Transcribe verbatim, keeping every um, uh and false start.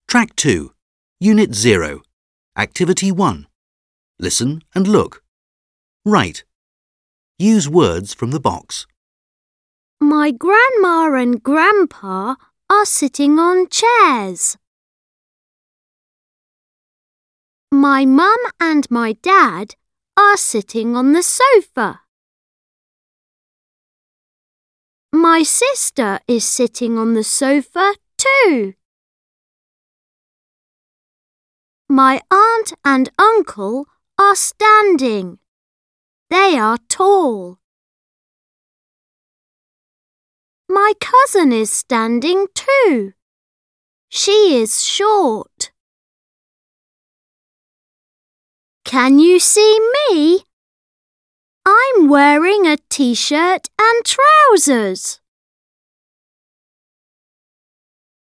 Track two, Unit zero, Activity one. Listen and look. Write. Use words from the box. My grandma and grandpa are sitting on chairs. My mum and my dad are sitting on the sofa. My sister is sitting on the sofa too. My aunt and uncle are standing. They are tall. My cousin is standing too. She is short. Can you see me? I'm wearing a t-shirt and trousers.